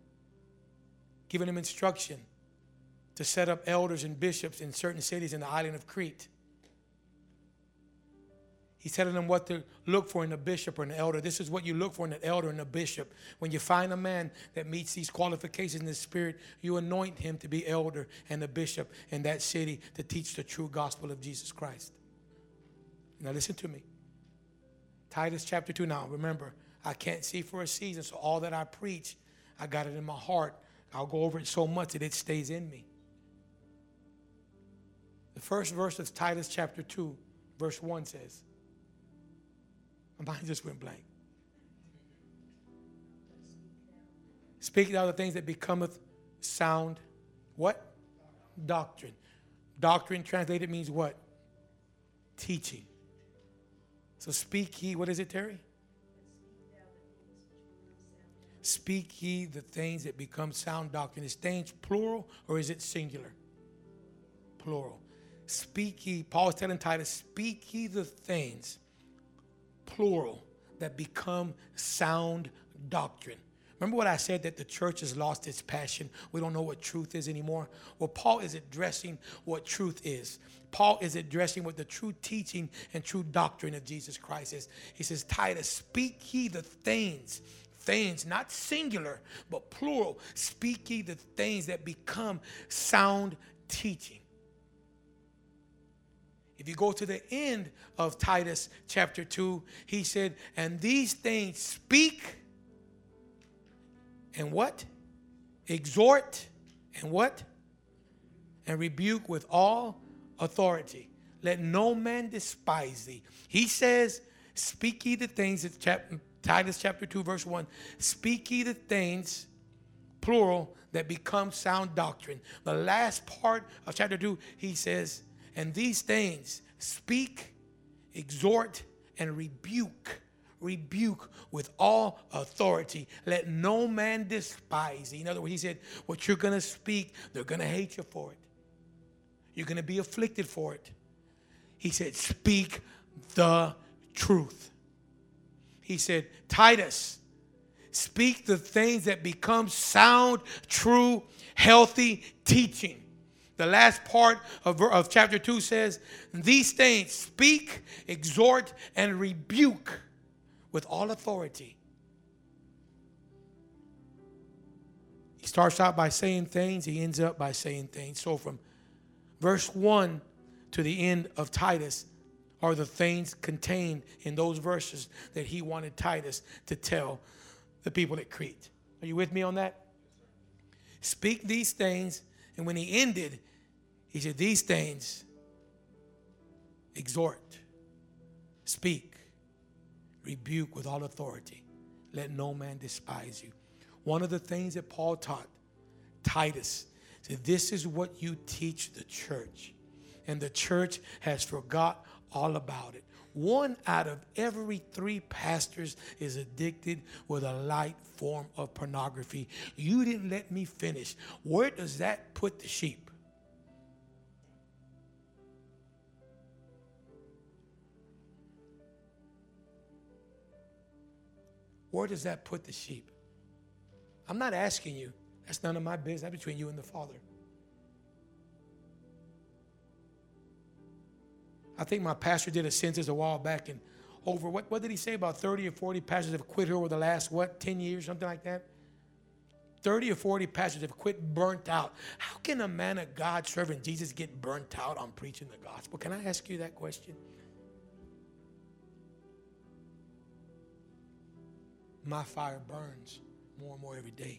Speaker 2: giving them instruction to set up elders and bishops in certain cities in the island of Crete. He's telling them what to look for in a bishop or an elder. This is what you look for in an elder and a bishop. When you find a man that meets these qualifications in the spirit, you anoint him to be elder and a bishop in that city to teach the true gospel of Jesus Christ. Now listen to me. Titus chapter 2. Now remember, I can't see for a season, so all that I preach, I got it in my heart. I'll go over it so much that it stays in me. The first verse of Titus chapter 2, verse 1 says, my mind just went blank. Speak thou the things that becometh sound, what? Doctrine. Doctrine translated means what? Teaching. So speak ye, what is it, Terry? Speak ye the things that become sound doctrine. Is things plural or is it singular? Plural. Speak ye, Paul is telling Titus, speak ye the things, plural, that become sound doctrine. Remember what I said, that the church has lost its passion. We don't know what truth is anymore. Well, Paul is addressing what truth is. Paul is addressing what the true teaching and true doctrine of Jesus Christ is. He says, Titus, speak ye the things, not singular, but plural. Speak ye the things that become sound teaching. If you go to the end of Titus chapter 2, he said, and these things speak and what? Exhort and what? And rebuke with all authority. Let no man despise thee. He says, speak ye the things, Titus chapter 2, verse 1. Speak ye the things, plural, that become sound doctrine. The last part of chapter 2, he says, and these things speak, exhort, and rebuke with all authority. Let no man despise thee. In other words, he said, what you're going to speak, they're going to hate you for it. You're going to be afflicted for it. He said, speak the truth. He said, Titus, speak the things that become sound, true, healthy teaching. The last part of chapter 2 says, these things speak, exhort, and rebuke with all authority. He starts out by saying things. He ends up by saying things. So from verse 1 to the end of Titus are the things contained in those verses that he wanted Titus to tell the people at Crete. Are you with me on that? Speak these things. And when he ended, he said, these things, exhort, speak, rebuke with all authority. Let no man despise you. One of the things that Paul taught Titus, said, this is what you teach the church. And the church has forgot all about it. 1 out of every 3 pastors is addicted with a light form of pornography. You didn't let me finish. Where does that put the sheep? Where does that put the sheep? I'm not asking you. That's none of my business. That's between you and the Father. I think my pastor did a census a while back, and over, what did he say? About 30 or 40 pastors have quit here over the last, 10 years, something like that? 30 or 40 pastors have quit, burnt out. How can a man of God serving Jesus get burnt out on preaching the gospel? Can I ask you that question? My fire burns more and more every day.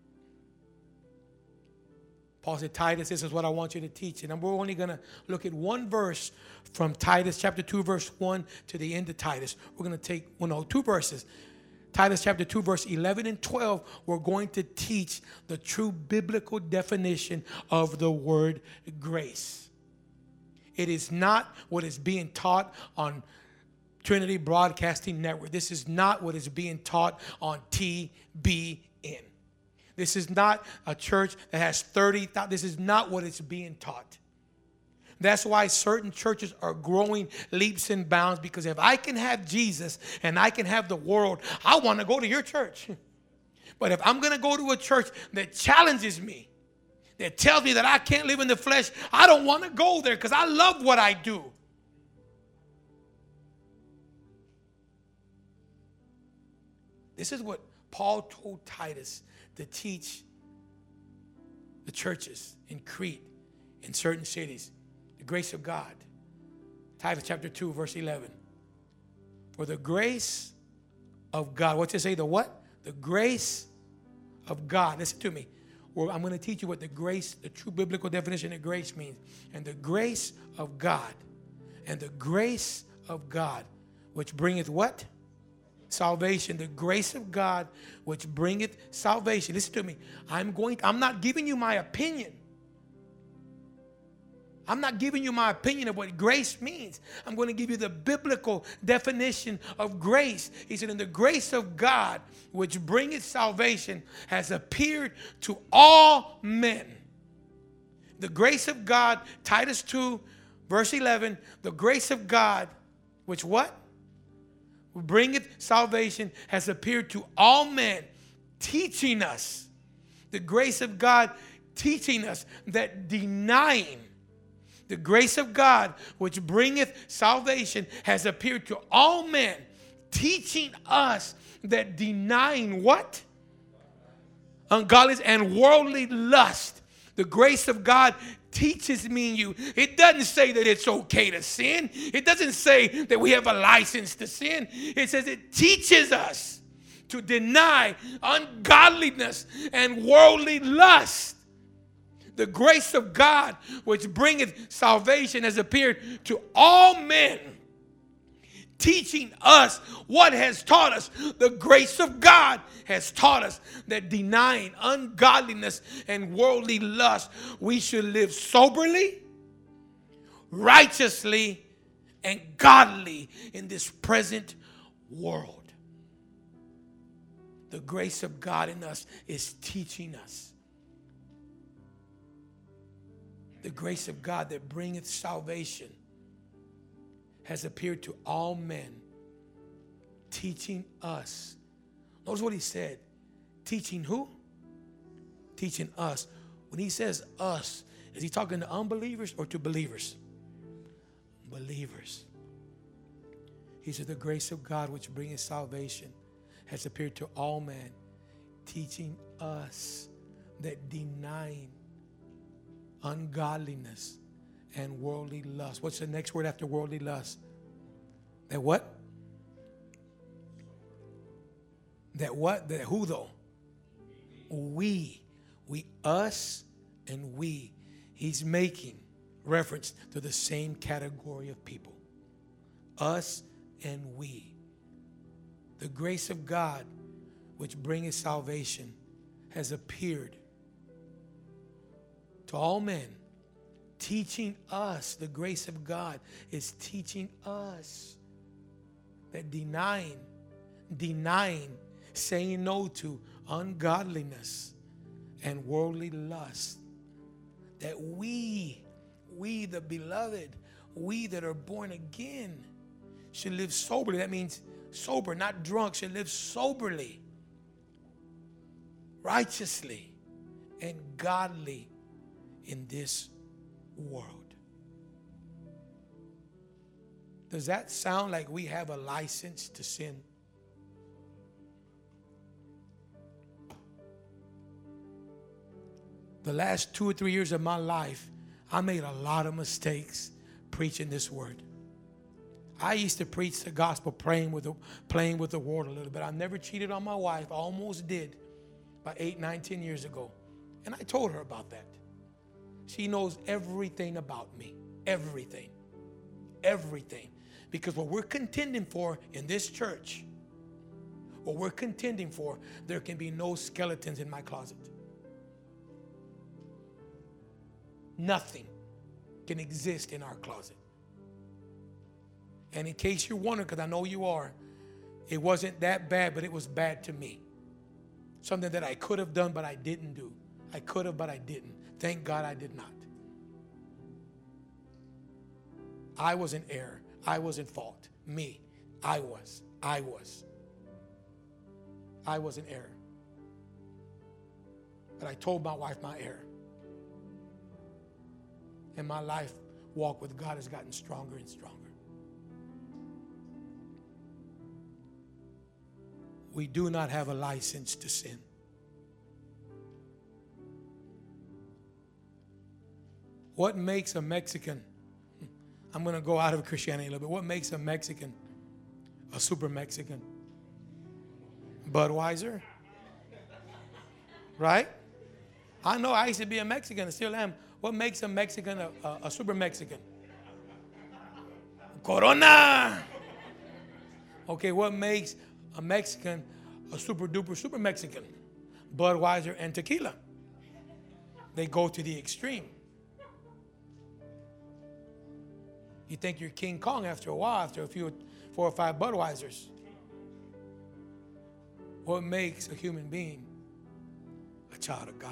Speaker 2: Paul said, Titus, this is what I want you to teach. And we're only going to look at one verse from Titus chapter 2, verse 1 to the end of Titus. We're going to take, 2 verses. Titus chapter 2, verse 11 and 12, we're going to teach the true biblical definition of the word grace. It is not what is being taught on Trinity Broadcasting Network. This is not what is being taught on TBN. This is not a church that has 30,000. This is not what it's being taught. That's why certain churches are growing leaps and bounds, because if I can have Jesus and I can have the world, I want to go to your church. But if I'm going to go to a church that challenges me, that tells me that I can't live in the flesh, I don't want to go there because I love what I do. This is what Paul told Titus to teach the churches in Crete, in certain cities. The grace of God. Titus chapter 2, verse 11. For the grace of God. What's it say? The what? The grace of God. Listen to me. Well, I'm going to teach you what the grace, the true biblical definition of grace means. And the grace of God. And the grace of God, which bringeth what? Salvation. The grace of God, which bringeth salvation. Listen to me. I'm not giving you my opinion. I'm not giving you my opinion of what grace means. I'm going to give you the biblical definition of grace. He said, and the grace of God, which bringeth salvation, has appeared to all men. The grace of God, Titus 2, verse 11, the grace of God, which what? Bringeth salvation, has appeared to all men, teaching us. The grace of God teaching us that denying the grace of God, which bringeth salvation, has appeared to all men, teaching us that denying what? Ungodliness and worldly lust. The grace of God teaches me and you. It doesn't say that it's okay to sin. It doesn't say that we have a license to sin. It says it teaches us to deny ungodliness and worldly lust. The grace of God, which bringeth salvation, has appeared to all men, teaching us what has taught us. The grace of God has taught us that denying ungodliness and worldly lust, we should live soberly, righteously, and godly in this present world. The grace of God in us is teaching us. The grace of God that bringeth salvation has appeared to all men, teaching us. Notice what he said. Teaching who? Teaching us. When he says us, is he talking to unbelievers or to believers? Believers. He said, the grace of God which bringeth salvation has appeared to all men, teaching us that denying ungodliness and worldly lust. What's the next word after worldly lust? That what? That what? That who though? We, us, and we. He's making reference to the same category of people. Us and we. The grace of God, which bringeth salvation, has appeared to all men, teaching us. The grace of God is teaching us that denying, saying no to ungodliness and worldly lust, that we the beloved, we that are born again, should live soberly. That means sober, not drunk, should live soberly, righteously, and godly in this world. Does that sound like we have a license to sin? The last 2 or 3 years of my life, I made a lot of mistakes preaching this word. I used to preach the gospel playing with the word a little bit. I never cheated on my wife. I almost did about 8, 9, 10 years ago. And I told her about that. She knows everything about me. Everything. Everything. Because what we're contending for in this church, what we're contending for, there can be no skeletons in my closet. Nothing can exist in our closet. And in case you're wondering, because I know you are, it wasn't that bad, but it was bad to me. Something that I could have done, but I didn't do. I could have, but I didn't. Thank God I did not. I was in error. I was in fault. Me. I was in error. But I told my wife my error. And my life walk with God has gotten stronger and stronger. We do not have a license to sin. What makes a Mexican, I'm going to go out of Christianity a little bit. What makes a Mexican a super Mexican? Budweiser? Right? I know I used to be a Mexican and still am. What makes a Mexican a super Mexican? Corona! Okay, what makes a Mexican a super duper super Mexican? Budweiser and tequila. They go to the extreme. You think you're King Kong after a while, after a few, 4 or 5 Budweisers. What makes a human being a child of God?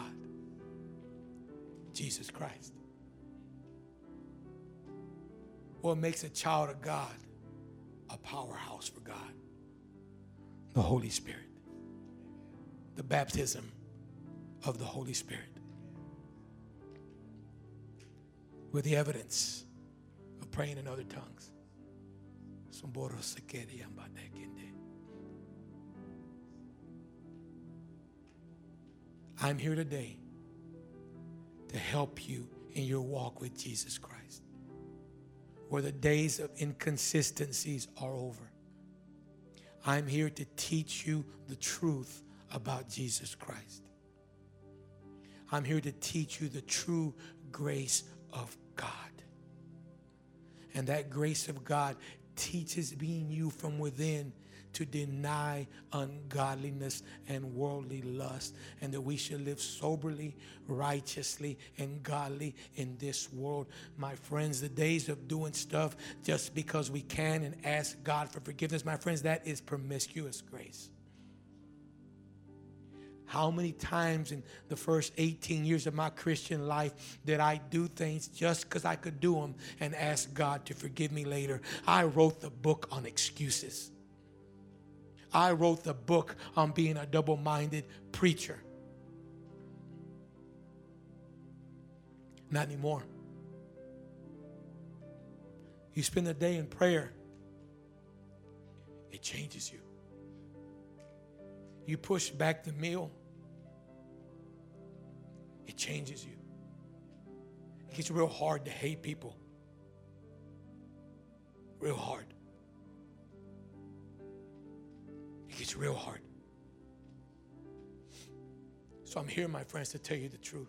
Speaker 2: Jesus Christ. What makes a child of God a powerhouse for God? The Holy Spirit. The baptism of the Holy Spirit. With the evidence of praying in other tongues. I'm here today to help you in your walk with Jesus Christ, where the days of inconsistencies are over. I'm here to teach you the truth about Jesus Christ. I'm here to teach you the true grace of God. And that grace of God teaches being you from within to deny ungodliness and worldly lust, and that we should live soberly, righteously, and godly in this world. My friends, the days of doing stuff just because we can and ask God for forgiveness, my friends, that is promiscuous grace. How many times in the first 18 years of my Christian life did I do things just because I could do them and ask God to forgive me later? I wrote the book on excuses. I wrote the book on being a double-minded preacher. Not anymore. You spend a day in prayer, it changes you. You push back the meal, it changes you. It gets real hard to hate people. Real hard. It gets real hard. So I'm here, my friends, to tell you the truth.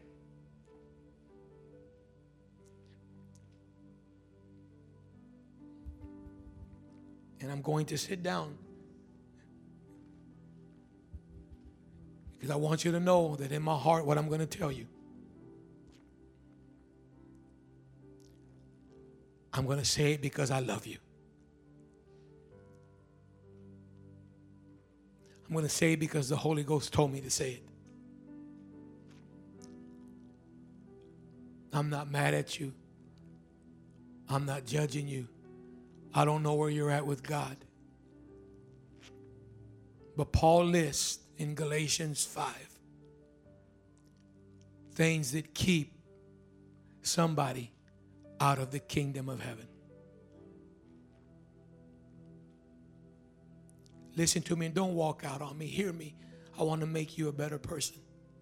Speaker 2: And I'm going to sit down because I want you to know that in my heart what I'm going to tell you. I'm going to say it because I love you. I'm going to say it because the Holy Ghost told me to say it. I'm not mad at you. I'm not judging you. I don't know where you're at with God. But Paul lists in Galatians 5 things that keep somebody out of the kingdom of heaven. Listen to me and don't walk out on me. Hear me. I want to make you a better person.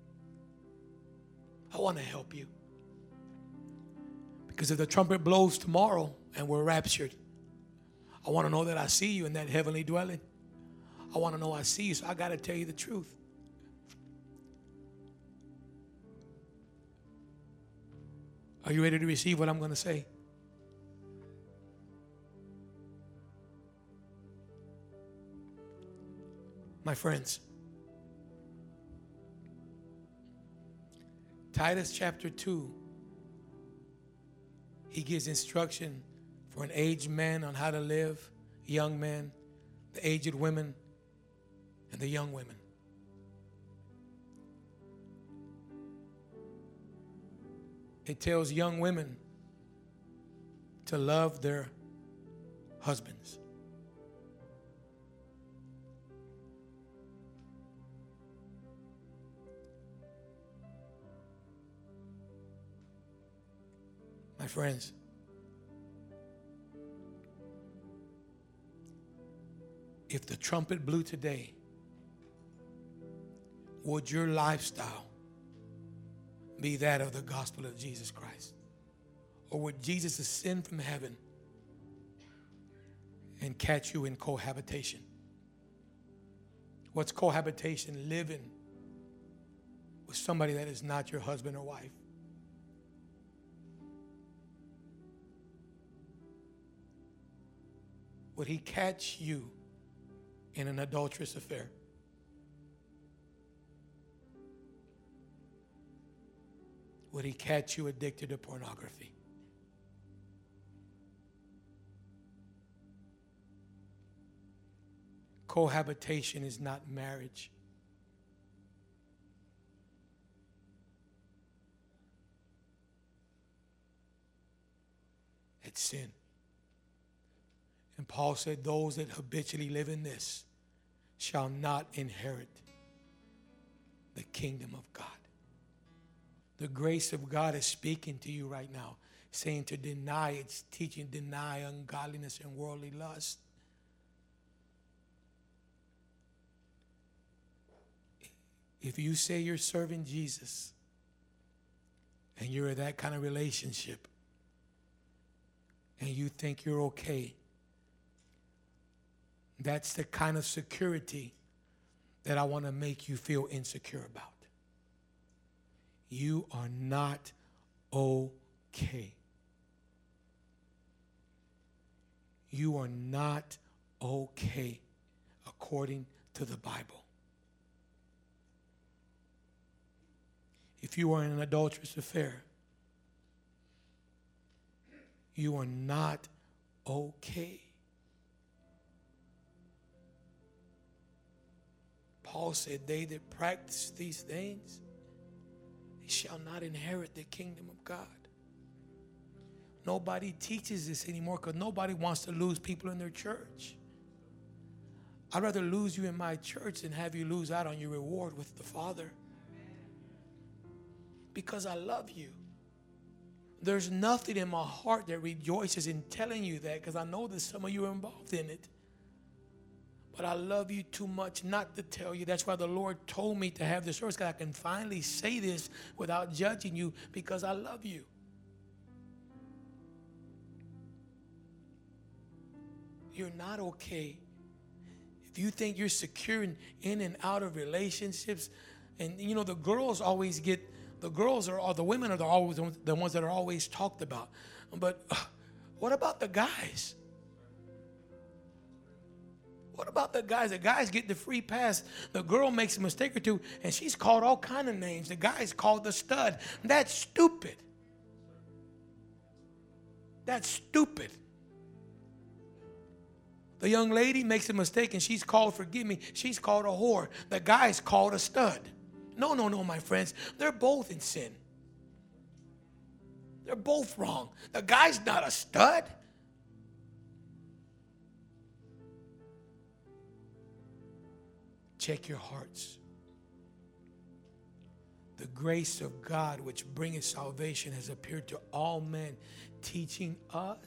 Speaker 2: I want to help you. Because if the trumpet blows tomorrow and we're raptured, I want to know that I see you in that heavenly dwelling. I want to know I see you, so I got to tell you the truth. Are you ready to receive what I'm going to say? My friends, Titus chapter 2, he gives instruction for an aged man on how to live, young men, the aged women, and the young women. It tells young women to love their husbands. My friends, if the trumpet blew today, would your lifestyle be that of the gospel of Jesus Christ? Or would Jesus ascend from heaven and catch you in cohabitation? What's cohabitation? Living with somebody that is not your husband or wife. Would he catch you in an adulterous affair? Would he catch you addicted to pornography? Cohabitation is not marriage. It's sin. And Paul said, those that habitually live in this shall not inherit the kingdom of God. The grace of God is speaking to you right now, saying to deny its teaching, deny ungodliness and worldly lust. If you say you're serving Jesus and you're in that kind of relationship and you think you're okay, that's the kind of security that I want to make you feel insecure about. You are not okay. You are not okay according to the Bible. If you are in an adulterous affair, you are not okay. Paul said, they that practice these things, they shall not inherit the kingdom of God. Nobody teaches this anymore because nobody wants to lose people in their church. I'd rather lose you in my church than have you lose out on your reward with the Father. Because I love you. There's nothing in my heart that rejoices in telling you that, because I know that some of you are involved in it. But I love you too much not to tell you. That's why the Lord told me to have this service, because I can finally say this without judging you, because I love you. You're not okay. If you think you're secure in and out of relationships, and you know, the girls always get, the girls are, the women are always the ones that are always talked about. But what about the guys? What about the guys? The guys get the free pass. The girl makes a mistake or two, and she's called all kind of names. The guy's called the stud. That's stupid. That's stupid. The young lady makes a mistake, and she's called, forgive me, she's called a whore. The guy's called a stud. No, my friends. They're both in sin. They're both wrong. The guy's not a stud. Check your hearts. The grace of God which bringeth salvation has appeared to all men, teaching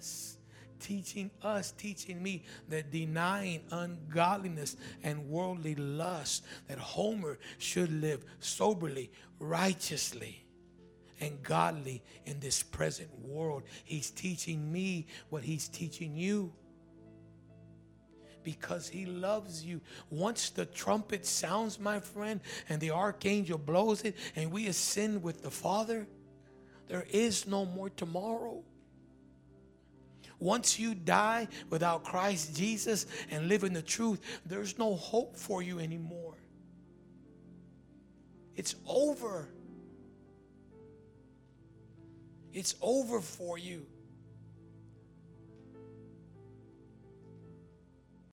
Speaker 2: me that denying ungodliness and worldly lust, that Homer should live soberly, righteously, and godly in this present world. He's teaching me what he's teaching you, because he loves you. Once the trumpet sounds, my friend, and the archangel blows it, and we ascend with the Father, there is no more tomorrow. Once you die without Christ Jesus and live in the truth, there's no hope for you anymore. It's over. It's over for you.